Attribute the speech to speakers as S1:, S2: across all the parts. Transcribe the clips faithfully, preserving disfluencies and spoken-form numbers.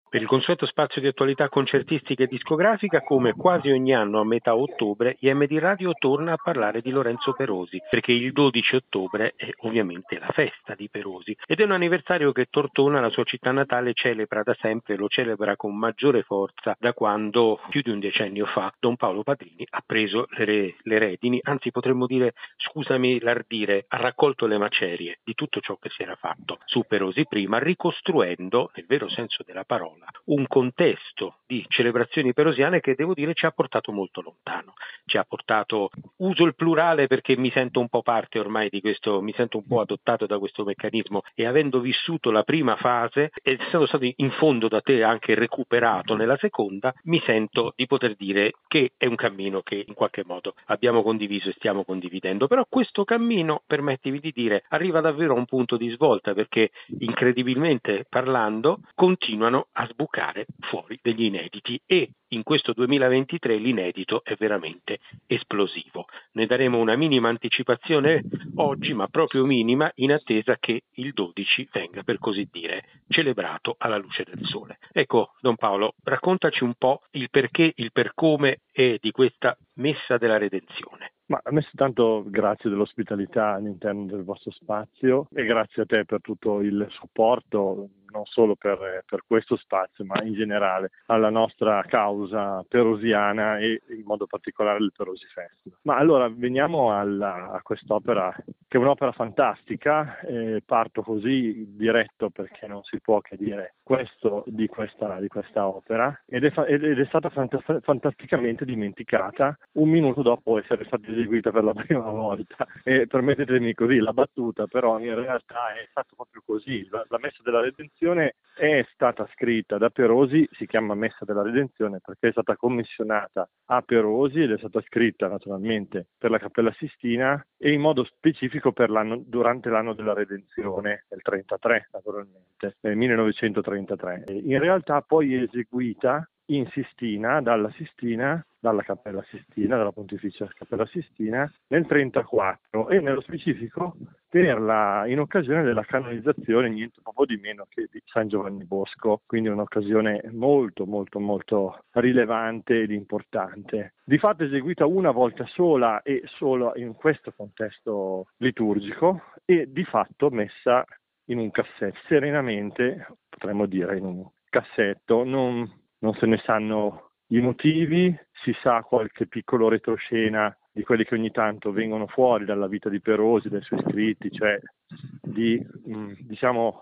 S1: Per il consueto spazio di attualità concertistica e discografica, come quasi ogni anno a metà ottobre, I M D Radio torna a parlare di Lorenzo Perosi, perché il dodici ottobre è ovviamente la festa di Perosi ed è un anniversario che Tortona, la sua città natale, celebra da sempre, lo celebra con maggiore forza da quando, più di un decennio fa, Don Paolo Padrini ha preso le, re, le redini, anzi potremmo dire, scusami l'ardire, ha raccolto le macerie di tutto ciò che si era fatto su Perosi prima, ricostruendo, nel vero senso della parola, un contesto di celebrazioni perosiane che devo dire ci ha portato molto lontano, ci ha portato, uso il plurale perché mi sento un po' parte ormai di questo, mi sento un po' adottato da questo meccanismo e avendo vissuto la prima fase ed essendo stato in fondo da te anche recuperato nella seconda, mi sento di poter dire che è un cammino che in qualche modo abbiamo condiviso e stiamo condividendo, però questo cammino, permettimi di dire, arriva davvero a un punto di svolta perché incredibilmente parlando continuano a sbucare fuori degli inediti e in questo duemilaventitré l'inedito è veramente esplosivo. Ne daremo una minima anticipazione oggi, ma proprio minima, in attesa che il dodici venga, per così dire, celebrato alla luce del sole. Ecco, Don Paolo, raccontaci un po' il perché, il per come e di questa Messa della Redenzione.
S2: Ma a me tanto grazie dell'ospitalità all'interno del vostro spazio e grazie a te per tutto il supporto, non solo per, per questo spazio, ma in generale alla nostra causa perosiana e in modo particolare il Perosi Festival. Ma allora veniamo alla, a quest'opera, che è un'opera fantastica, eh, parto così diretto perché non si può che dire questo di questa, di questa opera, ed è, ed è stata fant- fantasticamente dimenticata un minuto dopo essere stata eseguita per la prima volta. E permettetemi così la battuta, però in realtà è stato proprio così. La, la Messa della Redenzione è stata scritta da Perosi, si chiama Messa della Redenzione perché è stata commissionata a Perosi ed è stata scritta naturalmente per la Cappella Sistina e in modo specifico per l'anno, durante l'anno della Redenzione, nel trentatré naturalmente, nel millenovecentotrentatré. In realtà poi è eseguita in Sistina, dalla Sistina, dalla Cappella Sistina, dalla Pontificia Cappella Sistina, nel trentaquattro e nello specifico per la, in occasione della canonizzazione niente poco di meno che di San Giovanni Bosco, quindi un'occasione molto molto molto rilevante ed importante. Di fatto eseguita una volta sola e solo in questo contesto liturgico e di fatto messa in un cassetto, serenamente potremmo dire in un cassetto, non Non se ne sanno i motivi, si sa qualche piccolo retroscena di quelli che ogni tanto vengono fuori dalla vita di Perosi, dai suoi scritti, cioè di, diciamo,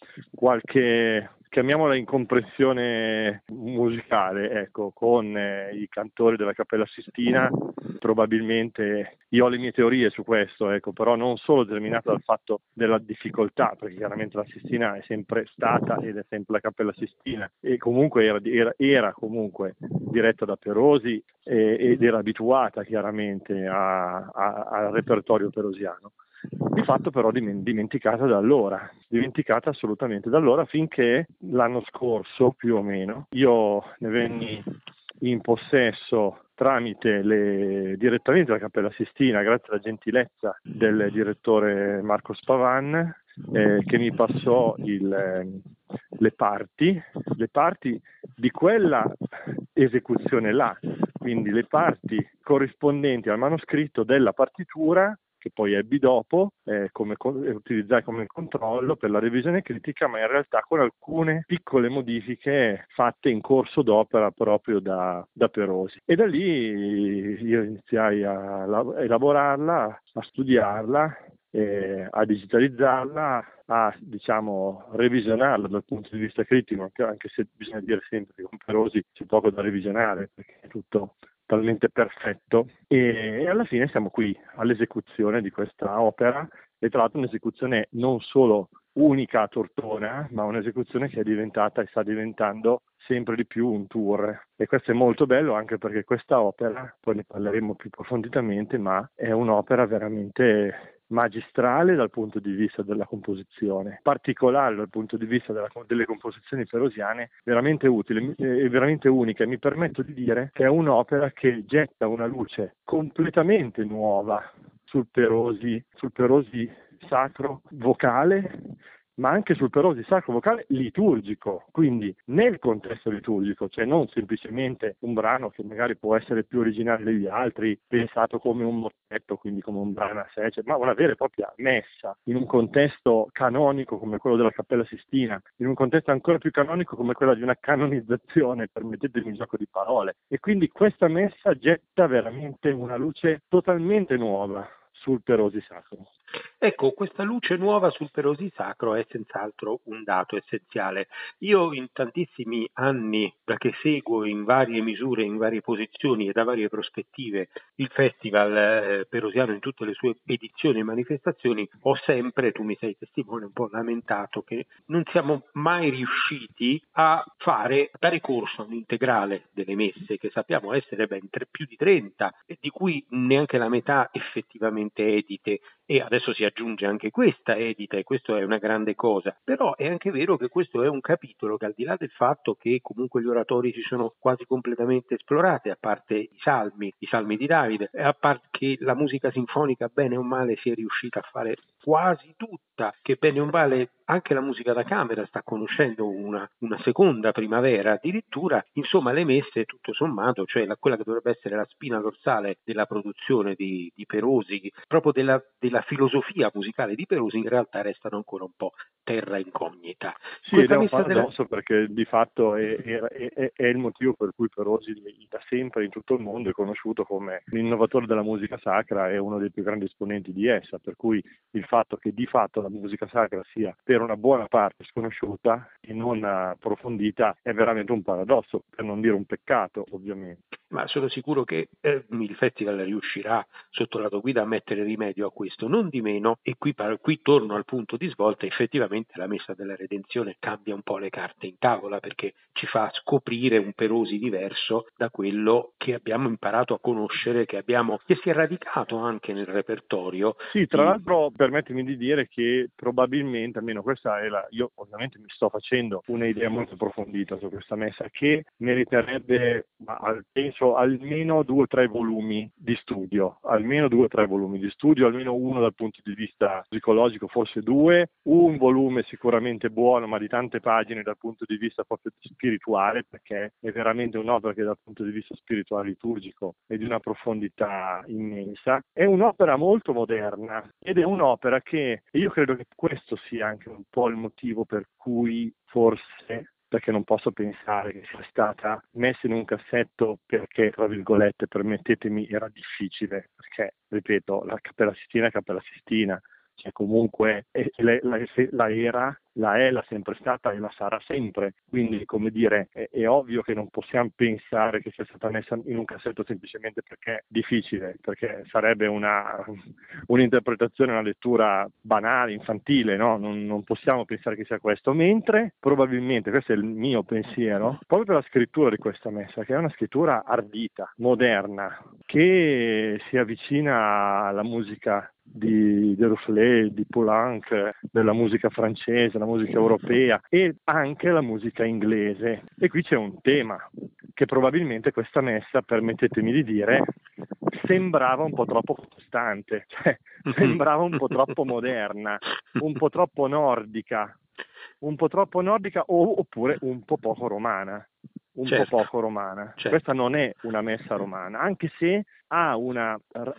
S2: qualche, chiamiamola incomprensione musicale, ecco, con eh, i cantori della Cappella Sistina. Probabilmente io ho le mie teorie su questo, ecco, però non solo determinata dal fatto della difficoltà, perché chiaramente la Sistina è sempre stata ed è sempre la Cappella Sistina e comunque era, era, era comunque diretta da Perosi e, ed era abituata chiaramente a, a, al repertorio perosiano. Di fatto però dimenticata da allora, dimenticata assolutamente da allora finché l'anno scorso più o meno io ne venni in possesso tramite le, direttamente la Cappella Sistina, grazie alla gentilezza del direttore Marco Spavan, eh, che mi passò il, eh, le parti, le parti di quella esecuzione là, quindi le parti corrispondenti al manoscritto della partitura che poi ebbi dopo, eh, come, utilizzai come controllo per la revisione critica, ma in realtà con alcune piccole modifiche fatte in corso d'opera proprio da, da Perosi. E da lì io iniziai a, a elaborarla, a studiarla, eh, a digitalizzarla, a diciamo revisionarla dal punto di vista critico, anche, anche se bisogna dire sempre che con Perosi c'è poco da revisionare, perché è tutto talmente perfetto e, e alla fine siamo qui all'esecuzione di questa opera e tra l'altro un'esecuzione non solo unica a Tortona ma un'esecuzione che è diventata e sta diventando sempre di più un tour e questo è molto bello anche perché questa opera, poi ne parleremo più approfonditamente, ma è un'opera veramente magistrale dal punto di vista della composizione, particolare dal punto di vista della, delle composizioni perosiane, veramente utile e veramente unica. E mi permetto di dire che è un'opera che getta una luce completamente nuova sul Perosi, sul Perosi sacro vocale ma anche sul Perosi sacro vocale liturgico, quindi nel contesto liturgico, cioè non semplicemente un brano che magari può essere più originale degli altri, pensato come un mottetto, quindi come un brano a sé, cioè, ma una vera e propria messa in un contesto canonico come quello della Cappella Sistina, in un contesto ancora più canonico come quello di una canonizzazione, permettetemi un gioco di parole. E quindi questa messa getta veramente una luce totalmente nuova sul Perosi sacro.
S1: Ecco, questa luce nuova sul Perosi sacro è senz'altro un dato essenziale. Io in tantissimi anni, da che seguo in varie misure, in varie posizioni e da varie prospettive il Festival eh, Perosiano in tutte le sue edizioni e manifestazioni, ho sempre, tu mi sei testimone, un po' lamentato che non siamo mai riusciti a fare, a dare corso a un integrale delle messe, che sappiamo essere ben tre, più di trenta, e di cui neanche la metà effettivamente edite, e adesso si aggiunge anche questa edita, e questo è una grande cosa. Però è anche vero che questo è un capitolo che, al di là del fatto che comunque gli oratori si sono quasi completamente esplorati, a parte i salmi, i salmi di Davide, a parte che la musica sinfonica bene o male si è riuscita a fare quasi tutta, che bene o male anche la musica da camera sta conoscendo una, una seconda primavera addirittura, insomma le messe tutto sommato, cioè la, quella che dovrebbe essere la spina dorsale della produzione di, di Perosi, proprio della, della filosofia musicale di Perosi, in realtà restano ancora un po' terra incognita.
S2: Sì,
S1: Questa
S2: ed è un
S1: messa della...
S2: paradosso perché di fatto è, è, è, è il motivo per cui Perosi da sempre in tutto il mondo è conosciuto come l'innovatore della musica sacra e uno dei più grandi esponenti di essa, per cui il fatto che di fatto la musica sacra sia per una buona parte sconosciuta e non approfondita è veramente un paradosso, per non dire un peccato ovviamente.
S1: Ma sono sicuro che eh, il Festival riuscirà sotto la tua guida a mettere rimedio a questo, non di meno, e qui, qui torno al punto di svolta, effettivamente la messa della redenzione cambia un po' le carte in tavola, perché ci fa scoprire un Perosi diverso da quello che abbiamo imparato a conoscere, che, abbiamo, che si è radicato anche nel repertorio.
S2: Sì, tra
S1: di...
S2: l'altro permettimi di dire che probabilmente, almeno questa è la, io ovviamente mi sto facendo un'idea molto approfondita su questa messa, che meriterebbe, ma, penso, almeno due o tre volumi di studio, almeno due o tre volumi di studio, almeno uno dal punto di vista psicologico, forse due, un volume sicuramente buono, ma di tante pagine dal punto di vista proprio spirituale, perché è veramente un'opera che dal punto di vista spirituale liturgico è di una profondità immensa. È un'opera molto moderna ed è un'opera che, io credo che questo sia anche un po' il motivo per cui forse, perché non posso pensare che sia stata messa in un cassetto perché, tra virgolette, permettetemi, era difficile, perché, ripeto, la Cappella Sistina è Cappella Sistina, cioè comunque è, la, la, la era, la è, la sempre stata e la sarà sempre, quindi come dire è, è ovvio che non possiamo pensare che sia stata messa in un cassetto semplicemente perché è difficile, perché sarebbe una un'interpretazione, una lettura banale, infantile, no? Non, non possiamo pensare che sia questo, mentre probabilmente, questo è il mio pensiero, proprio per la scrittura di questa messa, che è una scrittura ardita, moderna, che si avvicina alla musica di Duflé, di Poulenc, della musica francese, la musica europea e anche la musica inglese. E qui c'è un tema che probabilmente questa messa, permettetemi di dire, sembrava un po' troppo costante, cioè sembrava un po' troppo moderna, un po' troppo nordica, un po' troppo nordica o, oppure un po' poco romana. un certo. po' poco romana. Certo. Questa non è una messa romana, anche se ha una,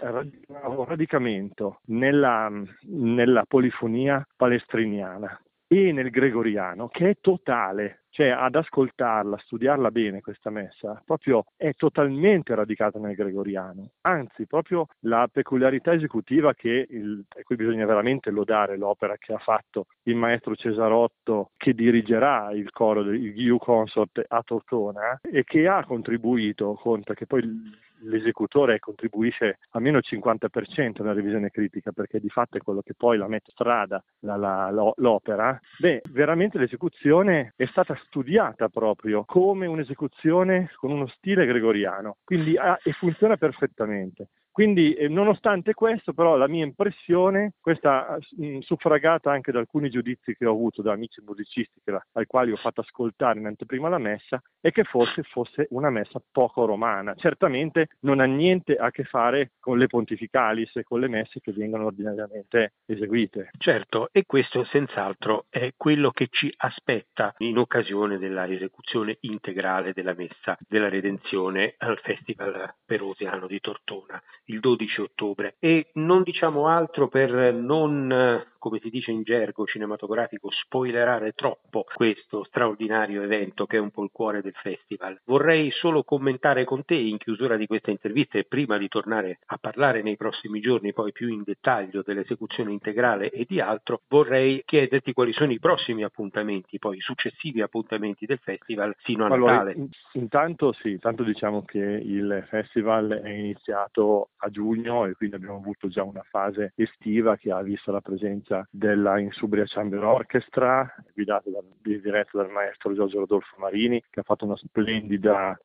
S2: un radicamento nella, nella polifonia palestriniana e nel gregoriano che è totale, cioè ad ascoltarla, studiarla bene questa messa, proprio è totalmente radicata nel gregoriano, anzi proprio la peculiarità esecutiva che, il, e qui bisogna veramente lodare l'opera che ha fatto il maestro Cesarotto, che dirigerà il coro del G U Consort a Tortona e che ha contribuito, conta che poi l'esecutore contribuisce almeno il cinquanta per cento nella revisione critica, perché di fatto è quello che poi la mette in strada la, la, l'opera. Beh, veramente l'esecuzione è stata studiata proprio come un'esecuzione con uno stile gregoriano, quindi ha, e funziona perfettamente. Quindi eh, nonostante questo, però, la mia impressione, questa mh, suffragata anche da alcuni giudizi che ho avuto da amici musicisti che, ai quali ho fatto ascoltare in anteprima la messa, è che forse fosse una messa poco romana. Certamente non ha niente a che fare con le pontificalis e con le messe che vengono ordinariamente eseguite.
S1: Certo, e questo senz'altro è quello che ci aspetta in occasione della esecuzione integrale della Messa della Redenzione al Festival Perosiano di Tortona, il dodici ottobre. E non diciamo altro per non, come si dice in gergo cinematografico, spoilerare troppo questo straordinario evento che è un po' il cuore del festival. Vorrei solo commentare con te in chiusura di questa intervista e prima di tornare a parlare nei prossimi giorni poi più in dettaglio dell'esecuzione integrale e di altro, vorrei chiederti quali sono i prossimi appuntamenti, poi i successivi appuntamenti del festival fino a
S2: Allora,
S1: Natale.
S2: in- intanto sì, intanto diciamo che il festival è iniziato a giugno e quindi abbiamo avuto già una fase estiva che ha visto la presenza della Insubria Chamber Orchestra, guidata dal, diretta dal maestro Giorgio Rodolfo Marini, che ha fatto una splendida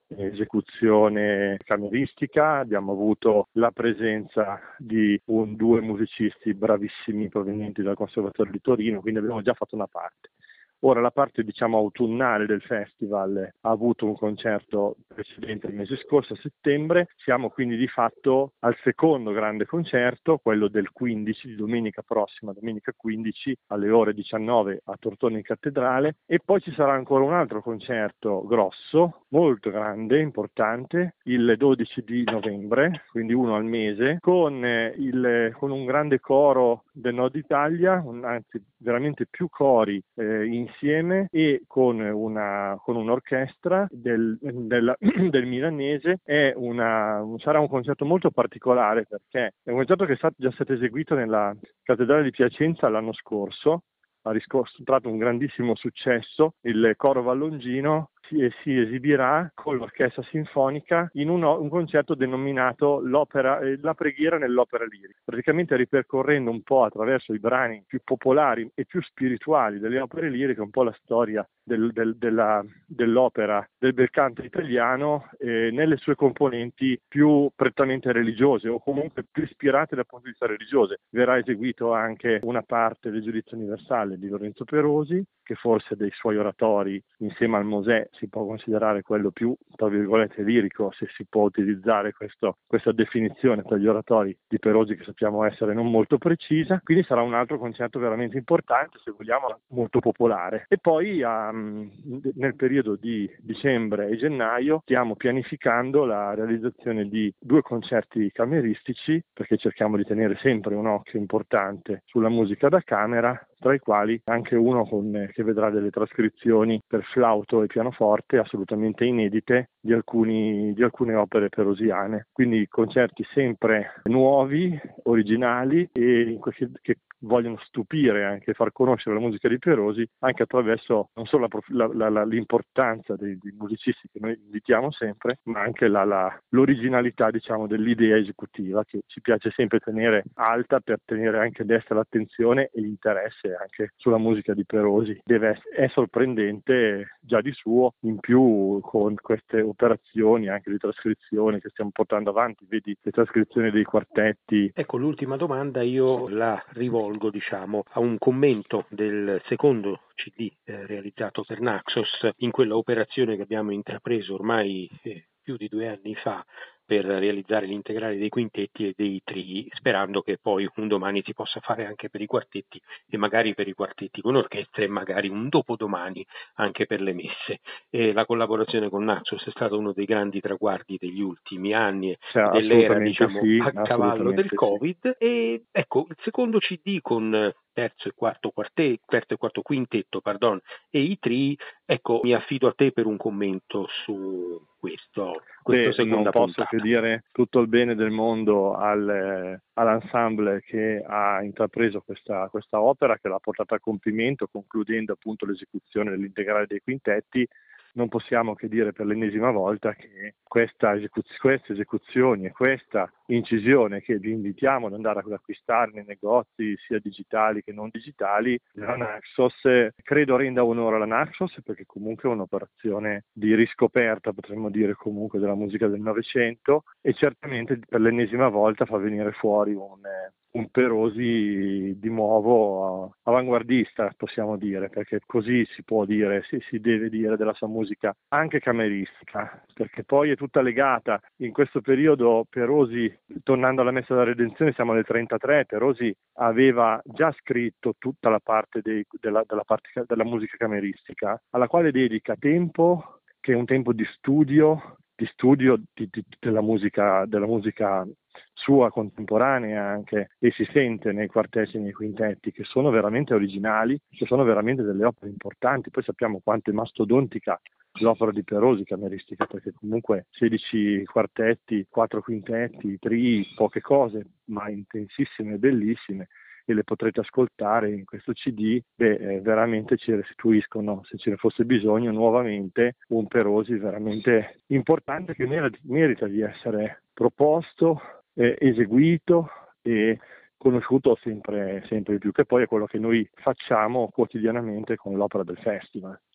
S2: esecuzione cameristica. Abbiamo avuto la presenza di un, due musicisti bravissimi provenienti dal Conservatorio di Torino, quindi abbiamo già fatto una parte. Ora la parte diciamo autunnale del festival ha avuto un concerto precedente il mese scorso, a settembre, siamo quindi di fatto al secondo grande concerto, quello del quindici, di domenica prossima, domenica quindici alle ore diciannove a Tortona in Cattedrale, e poi ci sarà ancora un altro concerto grosso, molto grande, importante, il dodici di novembre, quindi uno al mese, con, eh, il, con un grande coro del Nord Italia, un, anzi veramente più cori eh, insieme, e con, una, con un'orchestra del, del, del milanese. È una, sarà un concerto molto particolare perché è un concerto che è stato, già stato eseguito nella Cattedrale di Piacenza l'anno scorso, ha riscontrato un grandissimo successo. Il coro Vallongino si, si esibirà con l'orchestra sinfonica in un, un concerto denominato l'opera, eh, La preghiera nell'opera lirica, praticamente ripercorrendo un po' attraverso i brani più popolari e più spirituali delle opere liriche un po' la storia del, del, della, dell'opera del bel canto italiano eh, nelle sue componenti più prettamente religiose o comunque più ispirate dal punto di vista religioso. Verrà eseguito anche una parte del Giudizio Universale di Lorenzo Perosi, che forse dei suoi oratori insieme al Mosè si può considerare quello più, tra virgolette, lirico, se si può utilizzare questo, questa definizione per gli oratori di Perosi, che sappiamo essere non molto precisa. Quindi sarà un altro concerto veramente importante, se vogliamo molto popolare. E poi um, nel periodo di dicembre e gennaio stiamo pianificando la realizzazione di due concerti cameristici, perché cerchiamo di tenere sempre un occhio importante sulla musica da camera, tra i quali anche uno con, che vedrà delle trascrizioni per flauto e pianoforte assolutamente inedite di, alcuni, di alcune opere perosiane. Quindi concerti sempre nuovi, originali e che, che vogliono stupire, anche far conoscere la musica di Perosi anche attraverso non solo la, la, la, l'importanza dei, dei musicisti che noi invitiamo sempre, ma anche la, la, l'originalità diciamo dell'idea esecutiva, che ci piace sempre tenere alta per tenere anche destra l'attenzione e l'interesse anche sulla musica di Perosi. Deve essere, è sorprendente già di suo, in più con queste operazioni anche di trascrizione che stiamo portando avanti, vedi le trascrizioni dei quartetti.
S1: Ecco, l'ultima domanda io la rivolgo, diciamo, a un commento del secondo C D eh, realizzato per Naxos, in quella operazione che abbiamo intrapreso ormai eh, più di due anni fa per realizzare l'integrale dei quintetti e dei trii, sperando che poi un domani si possa fare anche per i quartetti e magari per i quartetti con orchestra e magari un dopodomani anche per le messe. E la collaborazione con Naxos è stato uno dei grandi traguardi degli ultimi anni e
S2: Cioè,
S1: dell'era,
S2: assolutamente
S1: diciamo,
S2: sì,
S1: a cavallo del
S2: assolutamente sì.
S1: Covid. E ecco, il secondo C D con terzo e quarto quartetto, terzo e quarto quintetto, pardon, e i trii, ecco, mi affido a te per un commento su questo, questa
S2: Beh, non
S1: seconda
S2: posso che
S1: puntata.
S2: dire tutto il bene del mondo al, eh, all'ensemble che ha intrapreso questa, questa opera, che l'ha portata a compimento, concludendo appunto l'esecuzione dell'integrale dei quintetti. non possiamo che dire per l'ennesima volta che questa esecuz- queste esecuzioni e questa incisione che vi invitiamo ad andare ad acquistare nei negozi sia digitali che non digitali della Naxos, credo renda onore alla Naxos, perché comunque è un'operazione di riscoperta, potremmo dire comunque, della musica del Novecento, e certamente per l'ennesima volta fa venire fuori un, un Perosi di nuovo avanguardista, possiamo dire, perché così si può dire, si, si deve dire della sua musica anche cameristica, perché poi è tutta legata. In questo periodo Perosi, tornando alla Messa della Redenzione, siamo nel trentatré, Perosi aveva già scritto tutta la parte, dei, della, della, parte della musica cameristica, alla quale dedica tempo, che è un tempo di studio, di studio di, di, della musica, della musica sua contemporanea anche, e si sente nei quartetti e nei quintetti che sono veramente originali, che sono veramente delle opere importanti. Poi sappiamo quanto è mastodontica l'opera di Perosi cameristica, perché comunque sedici quartetti, quattro quintetti, tri, poche cose, ma intensissime e bellissime, e le potrete ascoltare in questo C D. Beh, eh, veramente ci restituiscono, se ce ne fosse bisogno, nuovamente un Perosi veramente importante, che merita, merita di essere proposto, eh, eseguito e conosciuto sempre, sempre di più, che poi è quello che noi facciamo quotidianamente con l'opera del festival.